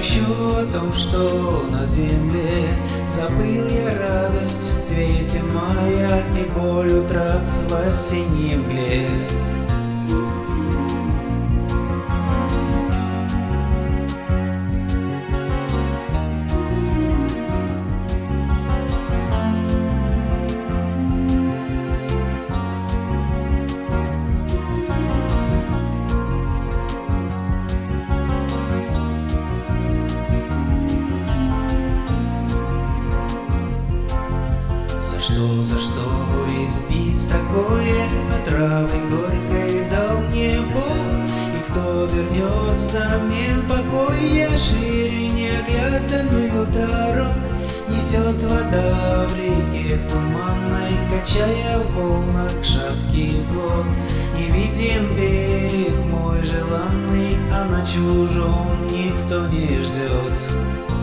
грущу о том, что на земле забыл я радость в цвете мая и боль утрат в осенней мгле. За что избить такое отравой горькой дал мне Бог? И кто вернет взамен покой? Я шире неоглядную дорог несет вода в реке туманной, качая в волнах шаткий плот. Не виден берег мой желанный, а на чужом никто не ждет.